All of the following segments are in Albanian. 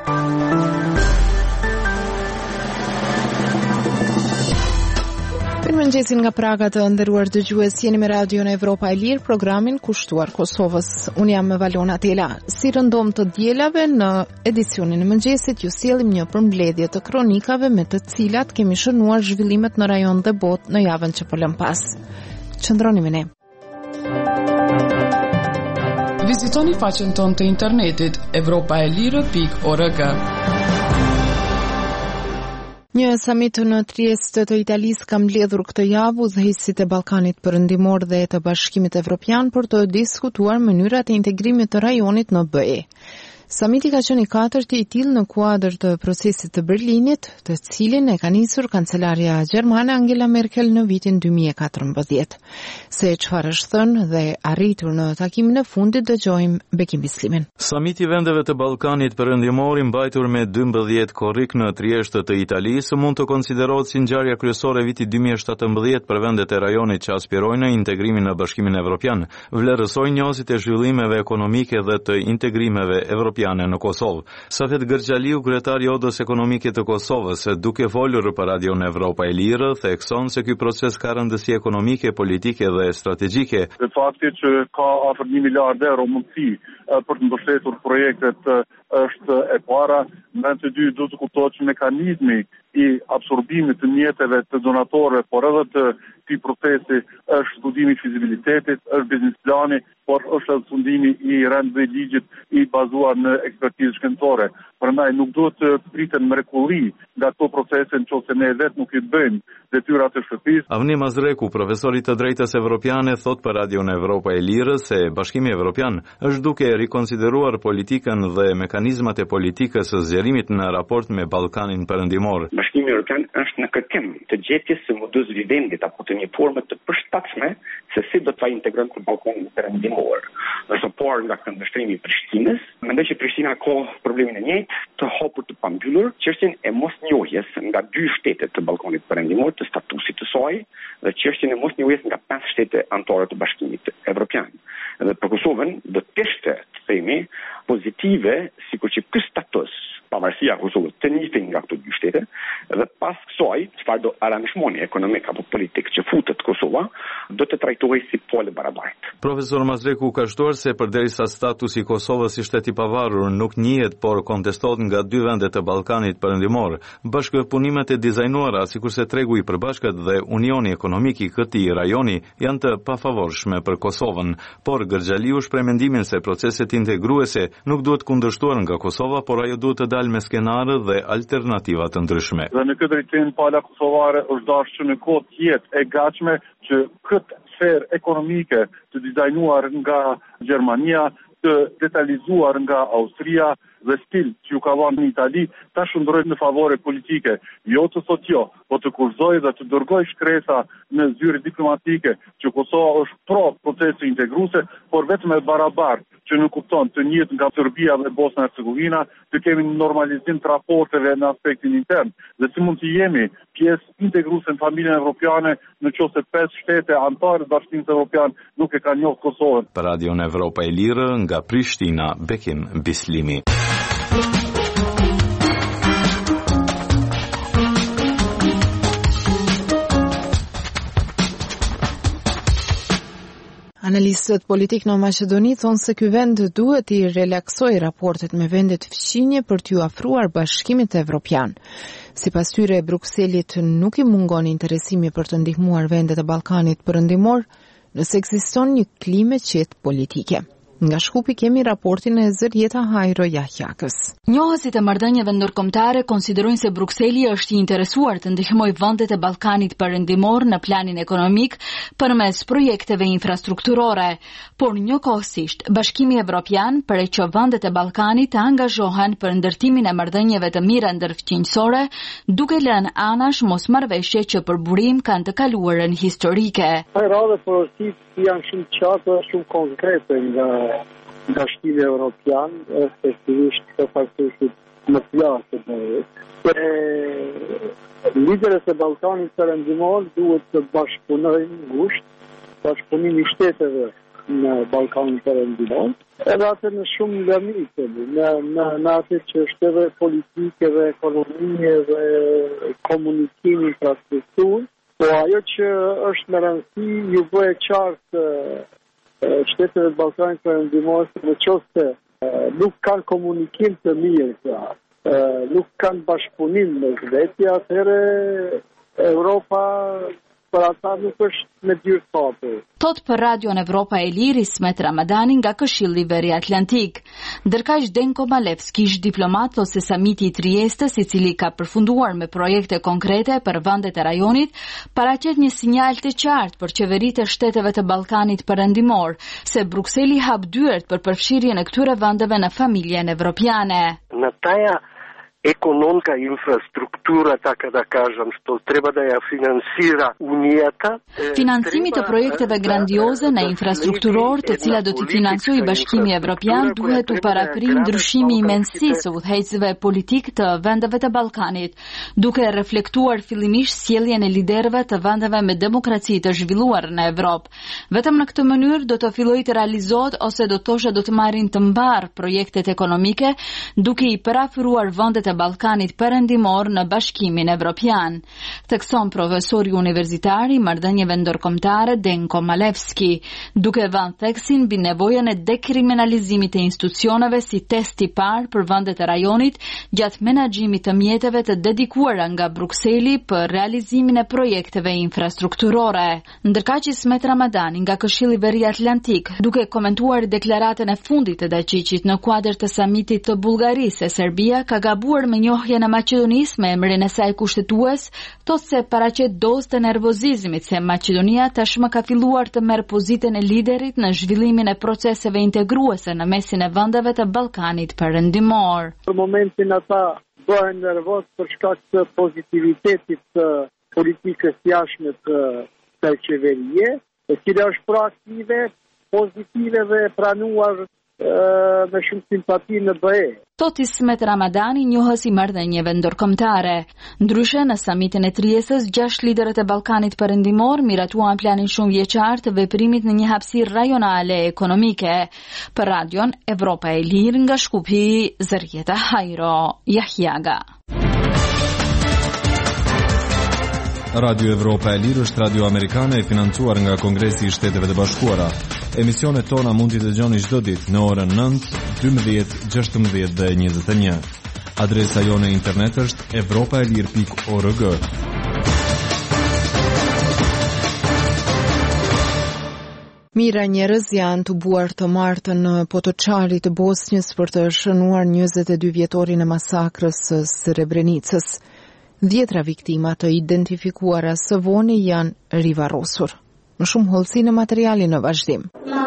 Mëngjesin nga Praga të nderuar dëgjues, jeni me Radion Evropa e Lirë, programin kushtuar Kosovës. Unë jam me Valona Tela. Si rëndom të dielave në edicionin e mëngjesit ju sjellim një përmbledhje të kronikave me të cilat kemi shënuar zhvillimet në rajon dhe botë në javën që po lëm pas. Qëndroni me ne. Vizitoni faqen tonë të internetit evropaelire.org. Një samit në Trieste të Italisë ka mbledhur këtë javë udhëheqësit e Ballkanit Perëndimor dhe të Bashkimit Evropian për të diskutuar mënyrat e integrimit të rajonit në BE. Samiti ka qenë i katërti i tillë në kuadër të procesit të Berlinit, të cilin e ka nisur kancelaria gjermane Angela Merkel në vitin 2014. Se çfarë është thënë dhe arritur në takimin e fundit, dëgjojmë Bekim Bislimin. Samiti vendeve të Ballkanit Perëndimor i mbajtur me 12 korrik në Trieste të Italisë mund të konsiderohet si ngjarja kryesore e vitit 2017 për vendet e rajonit që aspirojnë në integrimin në Bashkimin Evropian. Vlerësoi njësit e zhvillimeve ekonomike dhe të integrimeve evropiane në Kosovë. Safet Gërgjaliu, kryetari i Odës Ekonomike të Kosovës, duke folur për Radion Evropa e Lirë, thekson se ky proces ka rëndësi ekonomike, politike dhe strategjike. Fakti që ka afër 1 miliard euro mundësi për të mbështetur projektet është e para. Në vend të dy, duhet të kuptohet që mekanizmi i absorbimit të mjeteve të donatorëve, por edhe të këtij procesi është studimi i fizibilitetit, është biznes plani, por është edhe fundimi i rendëve ligjit i bazuar në ekspertizë shkencore. Prandaj nuk duhet të priten mrekulli nga këto procese nëse ne vetë nuk i bëjmë detyrat e shtëpisë. Avni Mazreku, profesori të drejtës evropiane, thot për Radion Evropa e Lirë se Bashkimi Evropian është duke rikonsideruar politikën dhe mekanizmat e politikës së zgjerimit në raport me Ballkanin Perëndimor. Bashkimi Evropian është në kërkim të gjetjes së modusi vivendit apo të një forme të përshtatshme se si do të integrojmë në Ballkanin Perëndimor. Nëse por nga këndvështrimi i Prishtinës, mendoj që Prishtina ka problemin e njëjtë të hapur të pambyllur, çështjen e mosnjohjes nga 2 shtete të Ballkanit Perëndimor të statusit të saj dhe çështjen e mosnjohjes nga 5 shtete anëtare të Bashkimit Evropian. Dhe për Kosovën do të ishte, të themi, pozitive sikur që ky status pavarësia e Kosovës të njëjtin nga këto 2 shtete dhe pas kësaj çfarë do aranzhmoni ekonomik apo politik që futet Kosova do të trajtohej si pole barabartë. Profesor Mazreku ka shtuar se përderisa statusi i Kosovës si shtet i pavarur nuk njihet por kontestohet nga 2 vendet të Ballkanit Perëndimor, bashkëpunimet e dizajnuara sikurse tregu i përbashkët dhe unioni ekonomik i këtij rajoni janë të pafavorshme për Kosovën, por Gërgjaliu shpreh mendimin se proceset integruese nuk duhet kundërshtuar nga Kosova, por ajo duhet të dalë me skenare dhe alternativa të ndryshme. Dhe në këtë drejtim pala kosovare është dashur që në kohë të jetë e gatshme që këtë sferë ekonomike të dizajnuar nga Gjermania, të detalizuar nga Austria dhe stil që ju ka vënë në Itali, ta shndrojë në favore politike, jo të thotë jo, po të kurzojë dhe të dërgojë shkresa në zyrë diplomatike që Kosova është pro procesit integruese, por vetëm e barabartë, që nuk kupton të njëjtë nga Serbia dhe Bosna e Hercegovina, të kemi normalizim të raporteve në aspektin intern, dhe si mund të jemi pjesë integruese në familjen evropiane nëse 5 shtete anëtare të Bashkimit Evropian nuk e kanë njohur Kosovën. Për Radion Evropa e Lirë nga Prishtina, Bekim Bislimi. Analistët politik në Maqedoni thonë se ky vend duhet i relaksojë raportet me vendet fqinje për t'ju afruar Bashkimit Evropian. Sipas tyre, Brukselit nuk i mungon interesimi për të ndihmuar vendet e Ballkanit Perëndimor nëse ekziston një klimë qetë politike. Nga Shkupi kemi raportin e Zërjeta Hajro Jahjakës. Njohësit e marrëdhënieve ndërkombëtare konsiderojnë se Brukseli është i interesuar të ndihmojë vendet e Ballkanit Perëndimor në planin ekonomik përmes projekteve infrastrukturore, por njëkohësisht Bashkimi Evropian përrej që vendet e Ballkanit të angazhohen për ndërtimin e marrëdhënieve të mira ndërfqinjësore, duke lënë anash mosmarrëveshje që për burim kanë të kaluarën historike. Janë shumë qartë dhe shumë konkrete nga Bashkimi Evropian, efektivisht të faktorit më të lartë të liderët e Ballkanit Perëndimor duhet të bashkëpunojnë ngushtë, bashkëpunimi i shteteve në Ballkanin Perëndimor, edhe atë në shumë lëmite, në atë që është edhe politike dhe ekonomie dhe komunikim, infrastrukturë, po ajo që është me rëndësi ju bëhe qartë shteteve të Ballkanit Perëndimor se nëse nuk kanë komunikim të mirë, nuk kanë bashkëpunim me vetja, atëherë Europa për ata nuk është me dyrë thapur. Thot për Radion Evropa e Lirë Ismet Ramadani nga Këshilli Veri Atlantik. Ndërkaq Denko Malevski, ish diplomat ose samiti i Triestës, i cili ka përfunduar me projekte konkrete për vendet e rajonit, paraqet një sinjal të qartë për qeveritë e shteteve të Ballkanit Perëndimor, se Brukseli hap dyert për përfshirjen e këtyre vendeve në familjen evropiane. Na taja ekonomska infrastruktura, така да кажем, što treba da ja finansira Unijata. Financimi të projekteve grandioze në infrastrukturor, të cilat do t'i financojë Bashkimi Evropian, duhet të paraprijë ndryshimi i mendësisë së udhëheqësve politik të vendeve të Ballkanit, duke reflektuar fillimisht sjelljen e liderëve të vendeve me demokraci të zhvilluar në Evropë. Vetëm në këtë mënyrë do të fillojë të realizohet ose do thoshe do të marrin të mbar projektet ekonomike, duke i parafyruar vendet e Ballkanit Perëndimor në Bashkimin Evropian. Thekson profesori universitar i marrëdhënieve ndërkombëtare Denko Malevski, duke vënë theksin mbi nevojën e dekriminalizimit të institucioneve si test i parë për vendet e rajonit gjatë menaxhimit të mjeteve të dedikuara nga Brukseli për realizimin e projekteve infrastrukturore. Ndërkaq Ismet Ramadani nga Këshilli Veri Atlantik, duke komentuar deklaratën e fundit të Dačićit në kuadër të samitit të Bullgarisë e Serbia ka gabuar me njohjen e Maqedonisë me emrin e saj kushtetues, thotë se paraqet dozë të nervozizmit se Maqedonia tashmë ka filluar të merr pozitën e liderit në zhvillimin e proceseve integruese në mesin e vendeve të Ballkanit Perëndimor. Në momentin ata bëhen nervoz për shkak të pozitivitetit të politikës jashtme të qeverie, e cila është proaktive, pozitive dhe pranuar me shumë simpati në BE. Thot Ismet Ramadani, njohës i marrëdhënieve ndërkombëtare. Ndryshe, në samitin e Triestës, 6 liderët e Ballkanit Perëndimor miratuan planin shumë vjeçar të veprimit në një hapësirë rajonale ekonomike. Për Radion Evropa e Lirë nga Shkupi, Zërjeta Hajro Jahjaga. Radio Evropa e Lirë është radio amerikane e financuar nga Kongresi i Shteteve të Bashkuara. Emisionet tona mund t'i dëgjoni çdo ditë në orën 9, 12, 16 dhe 21. Adresa jone internet është evropaelir.org. Mira njerëz janë të buar të martën në Potočari të Bosnjës për të shënuar 22 vjetorin e masakrës së Srebrenicës. 10 viktima të identifikuara së voni janë rivarrosur. Më shumë hollësi në materialin në vazhdim.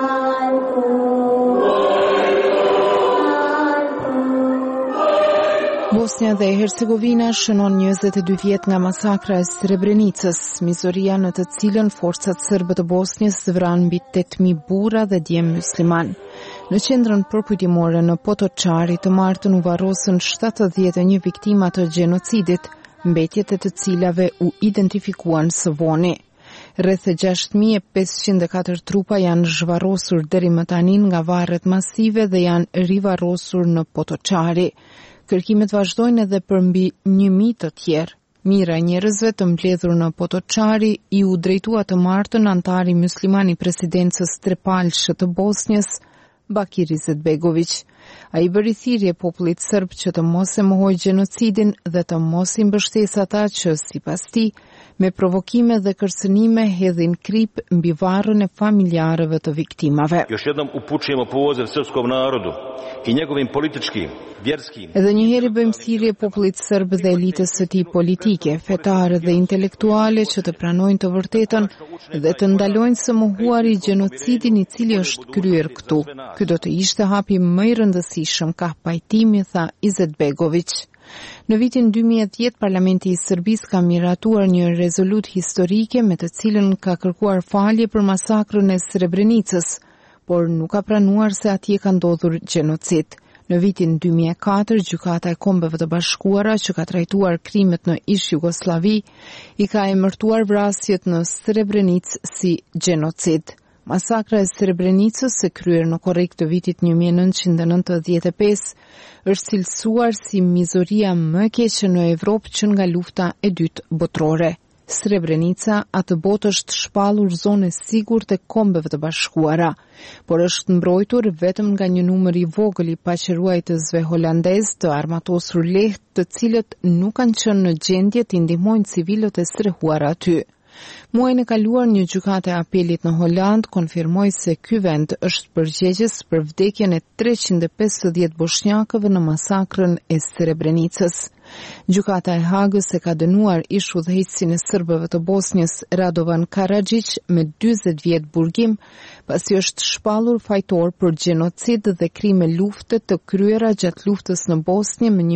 Bosnia dhe Hercegovina shënon 22 vjet nga masakra e Srebrenicës, mizoria në të cilën forcat serbe të Bosnjës vranë mbi 8.000 burra dhe djem musliman. Në qendrën përkujtimore në Potočari të martën u varrosën 71 viktima të gjenocidit, mbetjet e të cilave u identifikuan së voni. Rreth 6504 trupa janë zhvarrosur deri më tani nga varret masive dhe janë rivarrosur në Potočari. Kërkimet vazhdojnë edhe për mbi 1000 të tjerë. Mira njerëzve të mbledhur në Potočari i u drejtua të martën antari musliman i presidencës trepalshë të Bosnjës, Bakir Izetbegović. Ai bëri thirrje popullit serb që të mos e mohojë gjenocidin dhe të mos i mbështesë ata që, sipas tij, me provokime dhe kërcënime hedhin krip mbi varrën e familjarëve të viktimave. Još jednom upućujemo poziv srpskom narodu i njegovim političkim, vjerskim. Edhe njëherë bëjmë thirrje popullit serb dhe elitës së tij politike, fetare dhe intelektuale që të pranojnë të vërtetën dhe të ndalojnë së mohuari gjenocidin i cili është kryer këtu. Ky do të ishte hapi më i rëndësishëm, ka pajtimi, tha Izetbegović. Në vitin 2010, Parlamenti i Serbisë ka miratuar një rezolut historike me të cilën ka kërkuar falje për masakrën e Srebrenicës, por nuk ka pranuar se atje ka ndodhur gjenocid. Në vitin 2004, Gjykata e Kombeve të Bashkuara, që ka trajtuar krimet në ish Jugosllavi, i ka emërtuar vrasjet në Srebrenicë si gjenocid. Masakra e Srebrenicës e kryer në korrik të vitit 1995 është cilësuar si mizoria më e keqe në Evropë që nga lufta e dytë botërore. Srebrenica atë botë është shpallur zonë e sigurt e Kombeve të Bashkuara, por është mbrojtur vetëm nga një numër i vogël i paqëruajtësve holandez të armatosur lehtë, të cilët nuk kanë qenë në gjendje të ndihmojnë civilët e strehuar aty. Muajin e kaluar një gjykate e apelit në Holand konfirmoi se ky vend është përgjegjës për vdekjen e 350 bosnjakëve në masakrën e Srebrenicës. Gjykata e Hagës e ka dënuar ish udhëheqësin e serbëve të Bosnjës Radovan Karadžić me 40 vjet burgim, pasi është shpallur fajtor për gjenocid dhe krime lufte të kryera gjatë luftës në Bosnjë më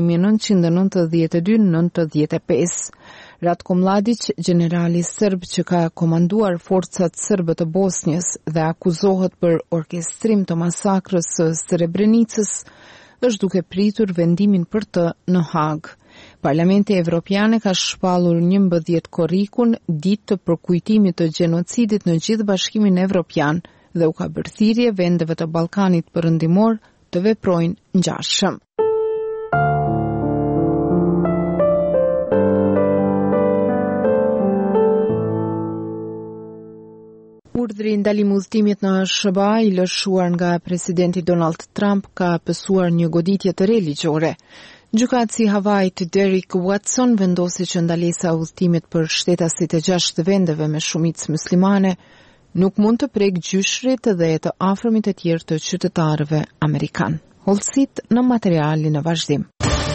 1992-95. Ratko Mladić, generali serb që ka komanduar forcat serbe të Bosnjës dhe akuzohet për orkestrim të masakrës së Srebrenicës, është duke pritur vendimin për të në Hag. Parlamenti Evropian ka shpallur 11 korrikun ditë të përkujtimit të gjenocidit në gjithë Bashkimin Evropian dhe u ka bërë thirrje vendeve të Ballkanit Perëndimor të veprojnë ngjashëm. Urdhri ndalim udhëtimit në SBA i lëshuar nga presidenti Donald Trump ka pësuar një goditje të re ligjore. Gjykatësi i Havajit Derek Watson vendosi që ndalesa e udhëtimit për shtetasit e 6 vendeve me shumicë muslimane nuk mund të prek gjyshrit dhe të afërmit e tjerë të qytetarëve amerikan. Hollësit në materialin e vazhdim.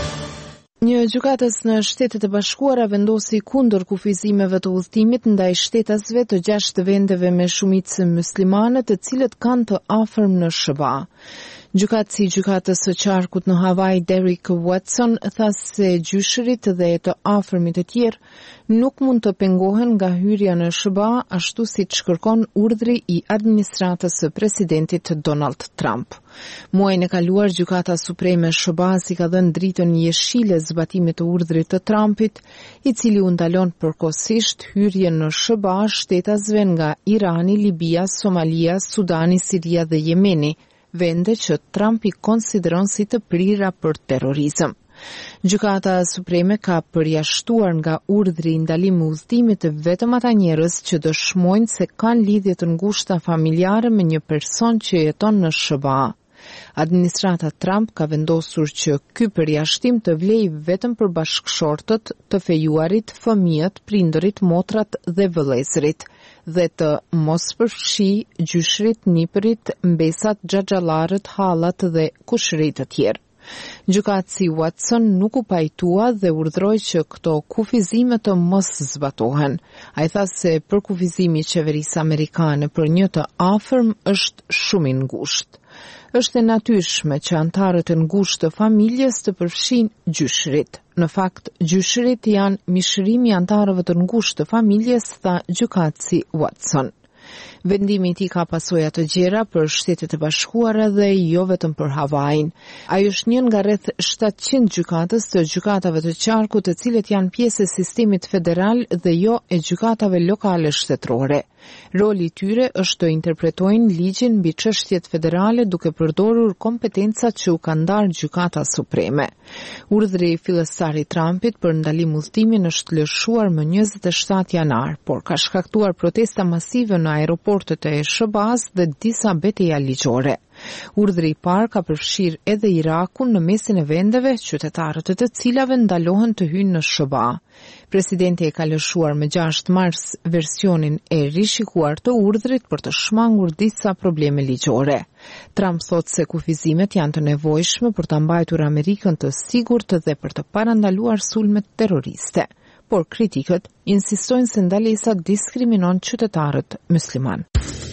Një gjykatës në Shtetet e Bashkuara vendosi kundër kufizimeve të udhëtimit ndaj shtetasve të 6 vendeve me shumicë muslimane të cilët kanë të afërm në SBA. Gjykatësi i gjykatës së qarkut në Havaj Derek Watson tha se gjyshërit dhe të afërmit e tjerë nuk mund të pengohen nga hyrja në SBA ashtu siç kërkon urdhri i administratës së presidentit Donald Trump. Muajin e kaluar Gjykata Supreme e SBA-s i ka dhënë dritën jeshile zbatimit të urdhrit të Trumpit, i cili u ndalon përkohësisht hyrjen në SBA shtetasve nga Irani, Libia, Somalia, Sudani, Siria dhe Jemeni, vende që Trump i konsideron si të prira për terrorizëm. Gjykata Supreme ka përjashtuar nga urdhri i ndalimit udhëtimit vetëm ata njerëz që dëshmojnë se kanë lidhje të ngushta familjare me një person që jeton në SBA. Administrata Trump ka vendosur që ky përjashtim të vlejë vetëm për bashkëshortët, të fejuarit, fëmijët, prindërit, motrat dhe vëllezërit dhe të mos përfshi gjyshrit, nipërit, mbesat, xhaxhallarët, hallat dhe kushërit të tjerë. Gjykatësi Watson nuk u pajtua dhe urdhroi që këto kufizime të mos zbatohen. Ai tha se përkufizimi i qeverisë amerikane për një të afërm është shumë i ngushtë. Është e natyrshme që antarët e ngushtë të familjes të përfshinë gjyshrit. Në fakt, gjyshrit janë mishërimi i antarëve të ngushtë të familjes, tha gjykatësi Watson. Vendimi i tij ka pasoja të gjera për Shtetet e Bashkuara dhe jo vetëm për Havajin. Ai është një nga rreth 700 gjykatës të gjykatave të qarkut të cilët janë pjesë e sistemit federal dhe jo e gjykatave lokale shtetërore. Roli i tyre është të interpretojnë ligjin mbi çështjet federale duke përdorur kompetencat që u ka ndarë Gjykata Supreme. Urdhri fillestar i Trumpit për ndalim udhëtimin është lëshuar më 27 janar, por ka shkaktuar protesta masive në aeroportet e SBA-s dhe disa betejë ligjore. Urdhri i parë ka përfshirë edhe Irakun në mesin e vendeve, qytetarët e të cilave ndalohen të hyjnë në SBA. Presidenti e ka lëshuar më 6 mars versionin e rishikuar të urdhrit për të shmangur disa probleme ligjore. Trump thotë se kufizimet janë të nevojshme për të mbajtur Amerikën të sigurt dhe për të parandaluar sulmet terroriste. Por kritikët insistojnë se ndalesa diskriminon qytetarët musliman.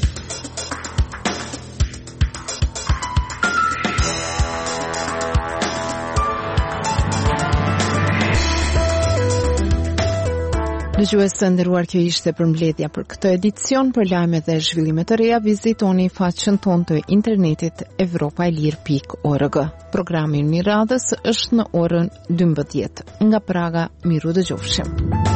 Dëgjues të nderuar, kjo ishte përmbledhja për këtë edicion. Për lajme dhe zhvillime të reja, vizitoni faqen tonë të internetit evropaelir.org. Programi i radhës është në orën 12. Nga Praga, miru dëgjofshim.